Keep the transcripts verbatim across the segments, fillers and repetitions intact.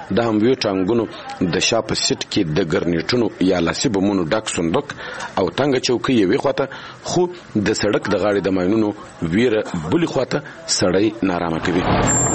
د همویو ټانګونو د شا په سیټ کې د ګرنیټونو یا لاسي بمونو ډک صندوق او تنګه چوکۍ یوې خواته، خو د سړک د غاړې د ماینونو ویره بلې خواته سړی نارامه کوي.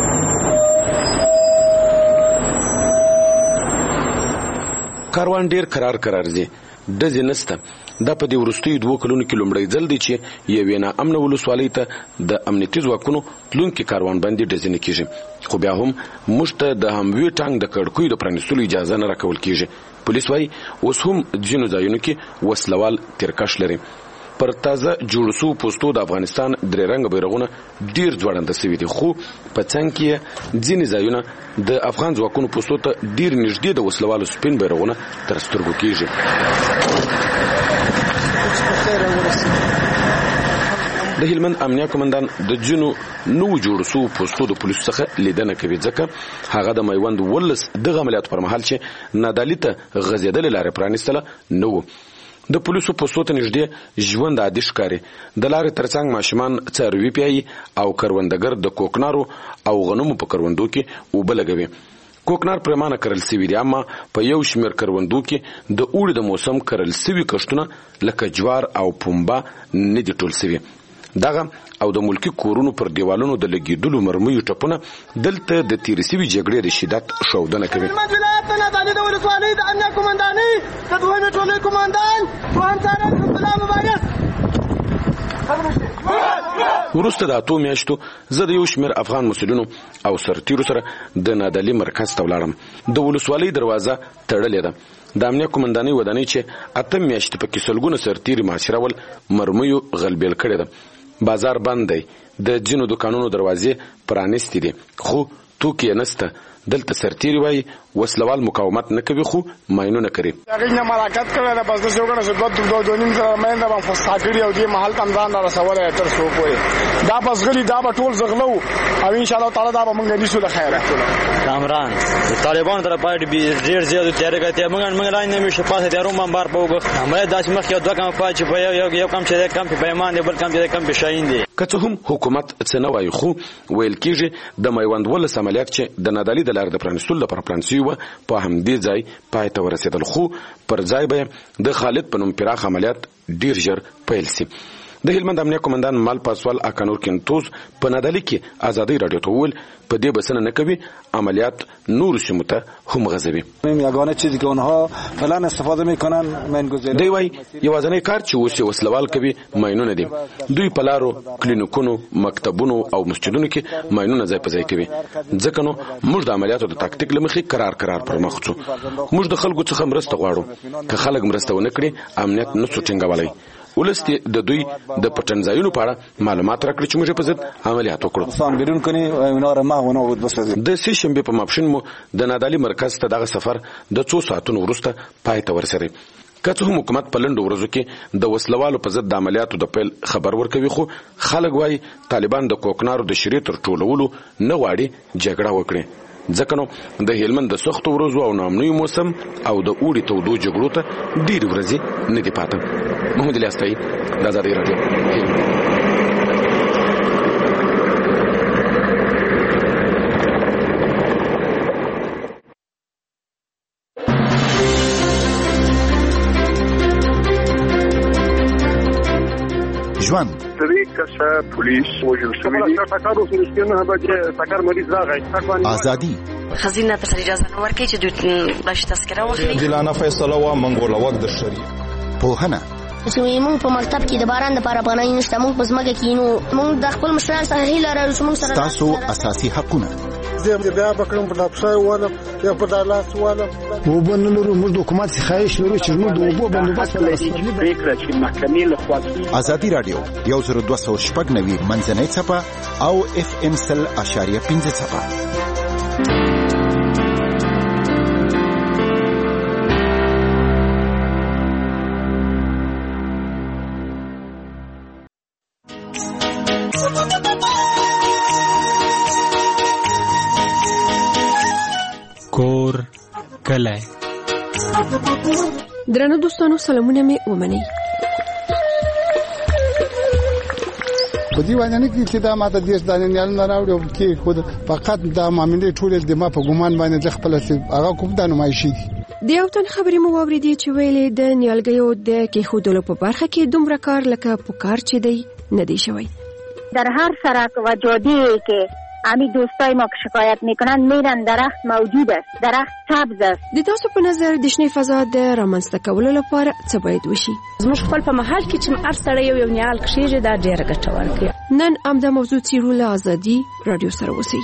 کاروان ډیر قرار قرار ځي، ډزې نسته. دا په دې وروستیو دوو کلونو کې لومړی ځل دی چې یوې ناامنه ولسوالۍ ته د امنیتي ځواکونو تلونکي کاروان باندې ډزې نه کېږي، خو بیا هم موږ ته د هموی ټانک د کړکیو د پرانیستلو اجازه نه راکول کېږي. پولیس وایي اوس هم ځینو ځایونو کې وسلوال تیرکش لري. پر تازه جوړ شو پوسټو د افغانستان درې رنګ بیرغونه ډیر ځوړنده سوي دي، خو په څنګ کې ځینې ځایونه د افغان ځواکونو پوسټو ته ډیر نږدې د وسلوالو سپین بیرغونه تر سترګو کېږي. د هلمند امنیه قومندان د جنو نو جوړ شو پوسټو د پولیسو څخه لیدنه کوي، ځکه هغه د میوند ولس د عملیاتو پر مهال چې نادالي ته غځېدل لارې پرانیستله نو د پولیسو پوسټو ته نږدې ژوند عادي ښکاري. د لارې ترڅنګ ماشومان څاروي پیایي او کروندګر د کوکنارو او غنمو په کروندو کې اوبه لګوي. کوکنار پرمانه کرل سوي دي، اما په یو شمېر کروندو کې د اوړي د موسم کرل سوي کښتونه لکه جوار او پنبه نه دي ټول سوي. دغه او د ملکی کورونو پر دیوالونو د لګیدلو مرمیو ټپونه دلته د تیرې سوي جګړې د شدت ښودنه کوي. وروسته د اتو میاشتو زه د یو شمېر افغان مسؤلینو او سرتیرو سره د نادالي مرکز ته ولاړم. د ولسوالۍ دروازه تړلې ده. د امنیه قومندانۍ ودانۍ چې اته میاشتې پکې سلګونه سرتیري محاصرول مرمیو غلبیل کړې ده. بازار بند دی، د ځینو دکانونو دروازې پرانیستې دي، خو توکي نسته. دلته سرتیري وایي وسلوال مقاومت نه کوي خو ماینونه کوي. هغه نه مراکت کړل بس د څوګنه چې دوه دوه دوه نیم سره مېنده باندې فساګړي او دې محل تم ځان را رسوله تر څو پوي دا بس غلي دا به ټول زغلو او ان شاء الله تعالی دا به موږ نیسو له خیره. کامران طالبان تر پاتې به ډیر زیات تیاری کوي، موږ موږ لاین نه مشه پاسه تیارو من بار پوغه همه داسې مخ یو دوه کم پاتې په یو یو کم چې کم په پیمان دی بل کم چې کم په شاین دی. که څه هم حکومت څه نه وایي خو ویل کېږي د میوند ولس عملیات چې د نادالي د لارې د پرانیستلو لپاره پلان شوي وه په همدې ځای پای ته ورسېدل، خو پر ځای به د خالد په نوم پراخ عملیات ډیر ژر پیل شي. د هلمند امنیه قومندان مال پاسوال اکانور کنتوز په نادالي کې ازادي رادیو ته وویل په دې بسنه نه کوي، عملیات نور سیمو ته هم غځوي. یگانه چیزی که اونها فعلا استفاده میکنن ماینگذاری دی وایي یوازینی کار چې اوس وسلوال کوي ماینونه دي. دوی په لارو، کلینیکونو، مکتبونو او مسجدونو کې ماینونه ځای په ځای کوي. ځکه نو موږ د عملیاتو د تاکتیک له مخې قرار قرار پر مخ ځو. موږ د خلکو څخه مرسته غواړو، که خلک مرسته ونه کړي امنیت نه څو ټینګولی. ولس د دوی د پټن ځایونو په اړه معلومات راکړي چې موږ په ضد عملیات وکړو. د سې شنبې په ماپښین مو د نادالي مرکز ته دغه سفر د څو ساعتونو وروسته پای ته ورسېدی. که څه هم حکومت په لنډو ورځو کې د وسلوالو په ضد د عملیاتو د پیل خبر ورکوي، خو خلک وایي طالبان د کوکنارو د شیرې تر ټولولو نه غواړي جګړه وکړي. ځکه نو د هلمند د سختو ورځو او ناامنیو موسم او د اوړي تودو جګړو ته ډېرې ورځې نه دي پاته. محمد الیاس تایي، د ازادۍ راډیو، هلمند. ژوند درې کسه پولیس وژل شوي دي. ټکر وسو سپینه بجې ټکر مریض راغی. ازادي خزینه ته اجازه نه ورکړي چې دوی باش تذکره واخلي. جلانه فیصله وا منګوله وخت د شری پوهنه چې موږ په مکتب کې د باران لپاره پناه نشته، موږ په ځمکه کې نو موږ د خپل مشران سره هیله لرو چې موږ سره تاسو اساسي حقونه زه بیا بکرم په لپسای واله یا په دالاس واله وبنلو موږ د حکومت خواهش لرو چې موږ د وبو بندوبست پریکړه چې محکمې له خوا ازادي رادیو یو زر دوه سوه شپږ نوي منځنۍ څپه او اف ام سل اشاریه پنځه څپه. کور کلی. درنو دوستانو سلامونه مې ومنئ. په دې باندې نه کې چې دا ماته دیش دانې نه راوړي او کې خود فقط دا معاملې ټول د ما په ګمان باندې خپل هغه کوم د نمایشي دي. د یو تن خبرې مو واورېدې چې ویلې د نیالګیو د کېښودلو په برخه کې دومره کار لکه پکار چې دی نه دی شوی. در هر سرک و جاده‌ای که امی دوستای ما که شکایت میکنن میرن درخت موجود است، درخت سبز است. د تاسو په نظر د شنې فضا د رامنځته کولو لپاره څه باید وشي؟ زموږ خپل په محل کې چې هر سړی یو یو نیال کښېږي دا ډېره ګټور کوي. نن همدا موضوع څېړو له ازادي راډیو سره اوسئ.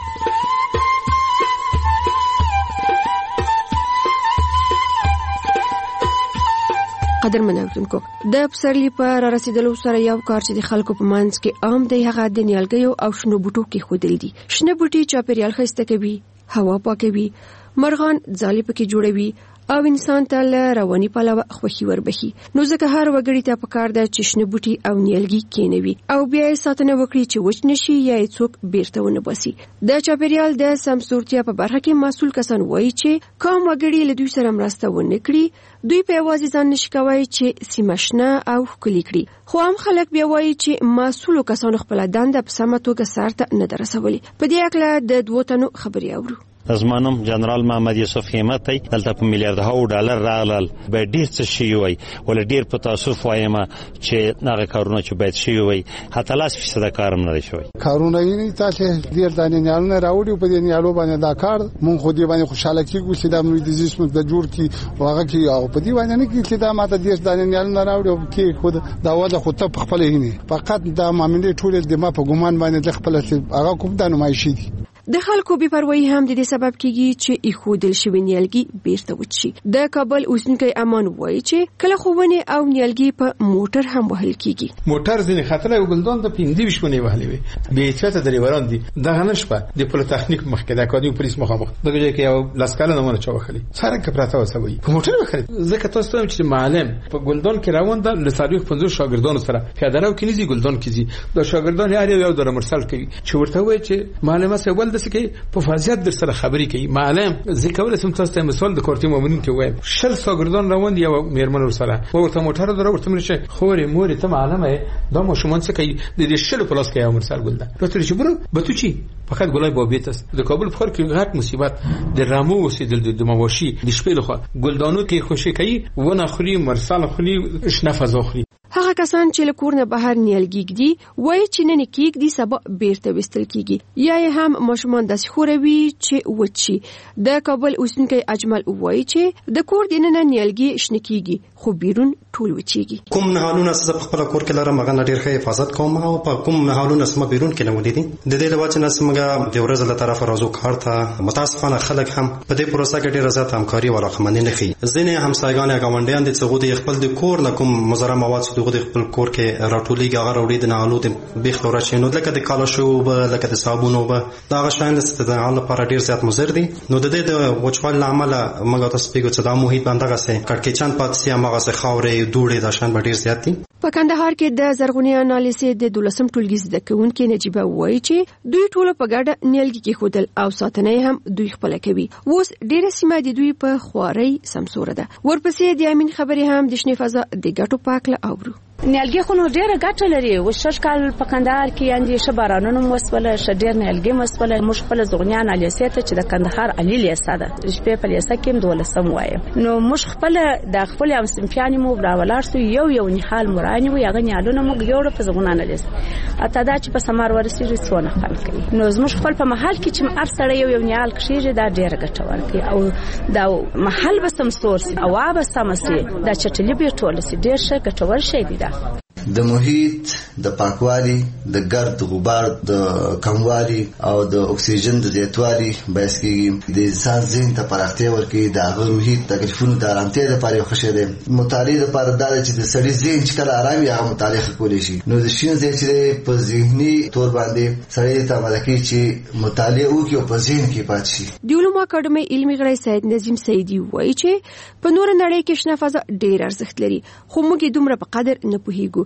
قدرمن اوریدونکو، د پسرلي په را رسیدلو سره یو کار چې د خلکو په منځ کې عام دی هغه د نیالګیو او شنو بوټو کېښودل دي. شنه بوټي چاپیریال ښایسته کوي، هوا پاکوي، مرغان ځالې پکې جوړوي او انسان ته له رواني پلوه خوښي وربخي. نو ځکه هر وګړي ته پکار ده چې شنه بوټي او نیالګي کېنوي او بیا یې ساتنه وکړي چې وچ نشي یا یې څوک بیرته ونه باسي. د چاپیریال د سمسورتیا په برخه کې مسؤل کسان وایي چې کوم وګړي له دوی سره مرسته ونه کړي دوی په یوازې ځان نشي کولی چې سیمه شنه او ښکلې کړي. خو هم خلک بیا وایي چې مسؤلو کسانو خپله دنده په سمه توګه سرته نه ده رسولې. په دې هکله د دوو تنو خبرې اورو. زمانم جنرال محمد یوسف همت ای دلته په میلیارډ ډالر راغلل به ډیر څه شي وي ول ډیر په تاسف وایم چې هغه کارونه چې باید شي وي حتی لاس فیصد کارم نه شوی. کارونه یې تاسو ډیر دانې نه راوړي په دې نیالو باندې دا کار مونږ خو دې باندې خوشاله کیږو چې دا موږ د زیسم د جوړ کی واغه کی او په دې باندې نه کی چې دا ماته ډیر دانې نه راوړي او کې خود دا وځه خو ته خپل هینه فقط دا معاملې ټول د ما په ګمان باندې خپل هغه کوم د نمایشي دي. د خلکو بې پروايي هم د دې سبب کیږي چې ایښودل شوي نیالګي بیرته وچ شي. د کابل اوسېدونکی امان وایي چې کله ښوونې او نیالګي په موټر هم وهل کیږي. موټر ځینې خطر او ګلدان د پنځه ویشت ونې وهلې وي. بې احتیاطه ډریوران دي دغه نشپه د پولیټیکنیک مخکې د اکاډمي پولیس مخامخ دغه ځای کې یو لاسکاله نمونه چوخلي سره کې پراته وسوي په موټر وخري. ځکه تاسو ته چې معلم په ګلدان کې روان ده له څلور پنځه شاګردانو سره پیاده رو کې نيزي ګلدان کیږي. د شاګردان هر یو در مرسل کوي چې ورته وایي چې معلمه سه ول د سکه په فاضیت در سره خبرې کوي. معلم ذکر سم تاسو ته مثال د کورتي مومنین کې وایم شل شاګردان روان دي یو میرمن سره ورته موټر درو ورته مرشه خوري موري ته معلمه دا مشمون څه کوي د دې شل پلاس کې یو مرسل ګل ده راته چې برو به تو چی فقط ګلای بابیت است. د کابل په خور کې غټ مصیبت د رامو وسیدل د مواشي د شپې لخوا ګلدانو کې خوشي کوي ونه خوري مرسل خوري شنه فضا خوري. هغه کسان چې له کور نه بهر نیالګي ږدي وایي چې نن کېږدي سبا بیرته ویستل کېږي یا یې هم ماشومان داسې خوروي چې وچ شي. د کابل اوسېدونکی اجمل وایي چې د کور دننه نیالګي شنه کېږي خو بیرون ټول وچېږي. کوم نهالونه چې په خپل کور کې لرم هغه ډېر ښه حفاظت کوم او په کوم نهالونه چې بیرون کې نه ودی د دې لپاره چې نسمګه د ورځ له طرفه راځو کار ته متاسفانه خلک هم په دې پروسه کې ډېر زیات همکاري او راخمنې نه کوي. ځینې همسایګان یا ګاونډیان د څغو د خپل د کور نه کوم مضر مواد څخه د خپل کور کې راټولېږي هغه راوړي د نهالو د بیخ راچې نو لکه د کالاشو به لکه د صابون به دا غشان د استعمال لپاره ډېر زیات مضر دي. نو د دې د وچوال عمل موږ تاسو پیګو چې دا محیط باندې غسه کټکېچان پاتې هغه څه خاورې دوړې د شان ډېر زیات دي. په کندهار کې د زرغونی انالیسې د دولسم ټولګي زده کوونکې نجيبه وایي چې دوی ټول په ګډه نیالګي کېښودل او ساتنه هم دوی خپل کوي. اوس ډېره سیمه د دوی په خوارۍ سمسوره ده. ورپسې د امین خبرې هم د شنې فضا د ګټو پاکله اورو. نیالګي خو نو ډېره ګټه لري. اوس شش کال په کندهار کې یاندې ښه بارانونه مو وسوله ښه ډېر نیالګي مو وسوله. موږ خپل زغني انالیسې ته چې د کندهار علي لیسه ده شپې په لیسه کې دولسم وایم نو موږ خپل د خپل هم سمپیانې مو راولار سو یو یو نحال مرانی و یغه نیالونه موږ جوړ په زغون انالیس اته دا چې په سمار ورسېږي څونه خلک کوي. نو زموږ خپل په محل کې چې هر سړی یو یو نیال کښېږي دا ډېره ګټور کوي او دا محل به سم سورس او به سم سي دا چټلي به ټول سي ډېر ښه ګټور شي دی. دا د محیط د پاکوالي د ګرد غبار د کموالي او د اکسیجن د زیاتوالي باعث کیږي د انسان ذهن ته پراختیا ورکړي. د هغه محیط تکلیفونو د آرامتیا لپاره یو ښه شی دی. مطالعې لپاره دا چې د سړي ذهن چې کله آرام وي هغه مطالعه کولی شي. نو د شین ځای چې په ذهني تور باندې سړی ته ملکي چې مطالعه وکړي او په ذهن کې پاتې شي. د علومو اکاډمۍ علمي غړی سید نظیم سیدي وایي چې په نور نړۍ کې شنه فضا ډېر ارزښت لري خو موږ یې دومره په قدر نه پوهیږو.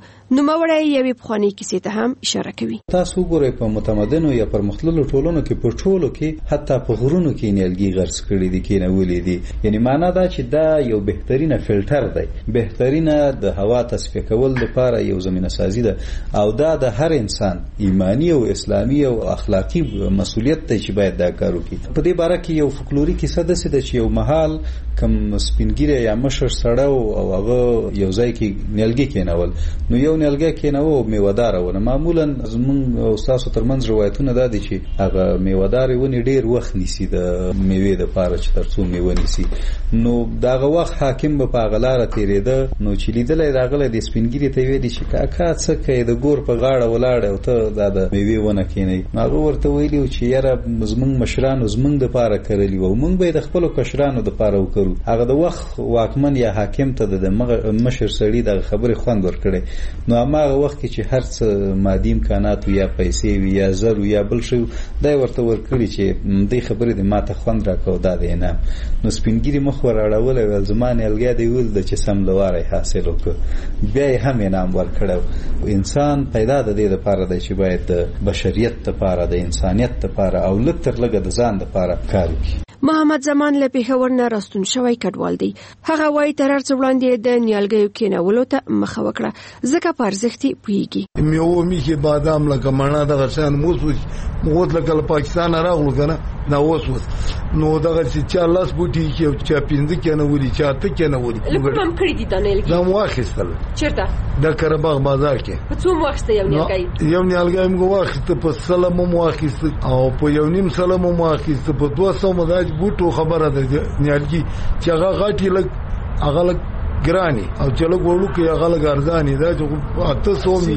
نوموړی یوې پخوانۍ کیسې ته هم اشاره کوي. تاسو ګورئ په متمدنو یا پرمختللو ټولنو کې په ټولو کې حتی په غرونو کې نیالګي غرس کړي دي کې نولې دي. یعنی معنا دا چې دا یو بهترینه فلټر دی، بهترینه د هوا تصفیه کول لپاره یو زمینه سازي ده او دا د هر انسان ایمانی او اسلامي او اخلاقی مسؤلیت دی چې باید دا کار وکړي. په دې باره کې یو فولکلوري کیسه ده چې یو محل کم سپینګیره یا مشر سړی او هغه یو ځای کې نیالګي کېنول، نو یو نیالګي کېناوه او میوهدار ونه. معمولا زمون او تاسو ترمنځ روایتونه دا دي چې هغه میوهدار ونی ډیر وخت نیسي د میوې د پاره چې ترڅو میوه نیسي. نو داغه وخت حاکم به په غلاره تیرېده، نو چې لیدلې راغله د سپینګیری ته ویلي چې کاکا څه کوي د ګور په غاړه ولاړ او ته دا د میوې ونه کېنی. هغه ورته ویلی چې یاره زمونږ مشرانو زمونږ د پاره کړلی و، مونږ به د خپل کشرانو د پاره وکړو. هغه د وخت واکمن یا حاکم ته د مشر سړي د خبرې خوند ورکړي. نو هغه وخت کې چې هر څه مادي امکانات یا پیسې وي یا زر یا بل شی دا ورته ورکړي چې دې خبرې د ماته خوند راکاو دا دی نه. نو سپینګیری مخ وراړول ول زمانه الګا دی ول د چې سم لواره حاصل وکړ، بیا هم انعام ورکړو. انسان پیدا د دې لپاره دی چې باید د بشریت لپاره د انسانیت لپاره او لږ تر لږه د ځان لپاره کار وکړي. محمد زمان له پیښور نه راستون شوی کډوال دی. هغه وايي تر هر څه وړاندې د نیالګیو کېنولو ته مخه وکړه ځکه په ارزښت پوهیږي. میوه میخي بادام لکه مڼه دغه شان موسوس موږ لکه پاکستان راغلو کنه دا وسوس نو دغه چې چا لاس بوټي کې چا پینځه کې نه ولي چا ته کې نه ولي لکه هم کړی دي د نیالګي دا واخیستل چیرته د کرباغ بازار کې په څو وخت یو نیالګي یو نیالګي موږ واخیست په سلام مو واخیست او په یو نیم سلام مو واخیست په دوه سو مداج بوټو خبره ده نیالګي چې هغه غاټي لګ هغه لګ ګرانی او چلو ګورلو کې هغه لګ ارزانی دا چې اته سو می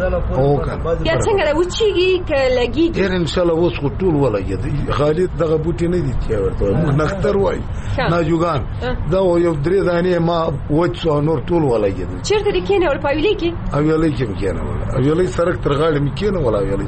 او کنه یا څنګه راوچیږي ک لګي ډیر ان شاء الله وس ټول ولګي خالد دغه بوټي نه دي چې ورته موږ نختر وای نه جوګان دا یو درې دانې ما وڅو نور ټول ولګي چیرته دي کینه ور پاویلې کې او ویلې کې کینه ولا او ویلې سرک تر غاړه می کینه ولا ویلې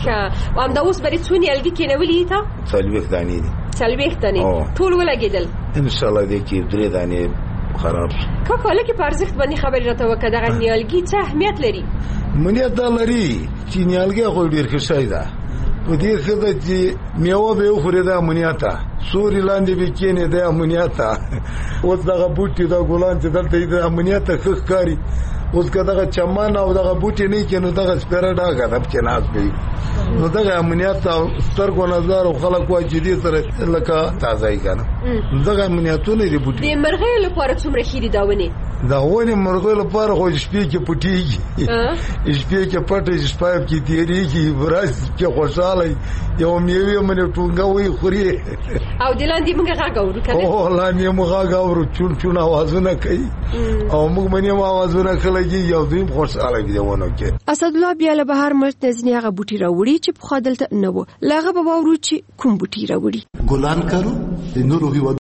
ښه وام دا اوس بری څونی الګي کینه ولې تا څلويخ دانې دي څلويخ دانې ټول ولګیدل ان شاء الله دې کې درې دانې خراب کاکا لکه په ارزښت باندې خبرې راته وکړه دغه نیالګي څه اهمیت لري؟ منیت دا لري چې نیالګي خو ډېر ښه شی ده په دې ښه ده چې میوه به وخورې دا امنیته سوري لاندې به کېنې دا امنیته اوس دغه بوټي دا ګلان چې دلته د امنیته ښه ښکاري اوس که دغه چمن او دغه بوټي نه کې نو دغه سپېره ډاګه ده چې ناز کوي نو دغه امنیت او سترګو نظر او خلک وایي چې دې سره لکه تازه یې کنه دغه امنیتونه دي بوټي د مرغۍ لپاره څومره ښې دي دا ونې دا ونې مرغۍ لپاره خو شپې کې پټېږي شپې کې پټې شپه کې تېرېږي ورځ کې خوشحاله یو میوې منې ټونګه وي خوري او د لاندې موږ غږ اورو کنه او لاندې موږ غږ اورو چون چون اوازونه کوي او موږ منې اوازونه کلهږي یو دوی خوشحاله دي ونه کې. اسدالله بیا له بهر ملک نزنی هغه بوټي راوړي چې په خادلته نه و لاغه به واورو چې کوم بوټي راوړي ګلان کارو د نورو